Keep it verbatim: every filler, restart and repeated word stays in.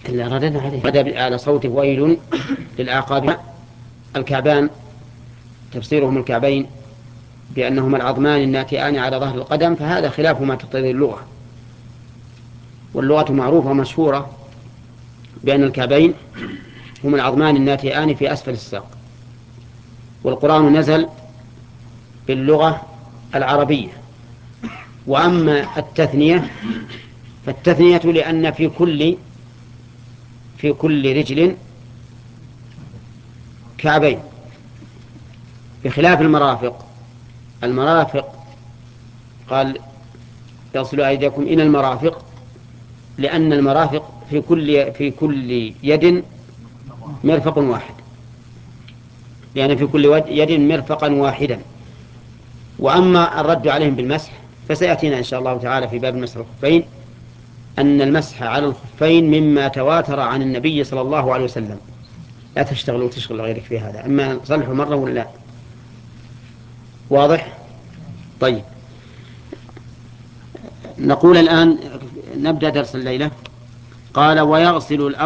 إلا رددنا عليه رد على صوته ويل للأعقاب. الكعبان تفسيرهم الكعبين بأنهما العظمان الناتئان على ظهر القدم، فهذا خلاف ما تقتضي اللغة، واللغة معروفة ومشهورة بأن الكعبين هما العظمان الناتئان في أسفل الساق. والقرآن نزل باللغة العربية. وأما التثنية فالتثنية لأن في كل في كل رجل كعبين، بخلاف المرافق. المرافق قال يصل أيديكم إلى المرافق، لأن المرافق في كل في كل يد مرفق واحد، لأن في كل يد مرفقا واحدا. وأما الرد عليهم بالمسح فسيأتينا إن شاء الله تعالى في باب المسح الخفين أن المسح على الخفين مما تواتر عن النبي صلى الله عليه وسلم. لا تشتغلوا وتشغل غيرك في هذا، أما صلحوا مرة ولا لا. واضح؟ طيب، نقول الآن نبدأ درس الليلة. قال ويغسل الأرض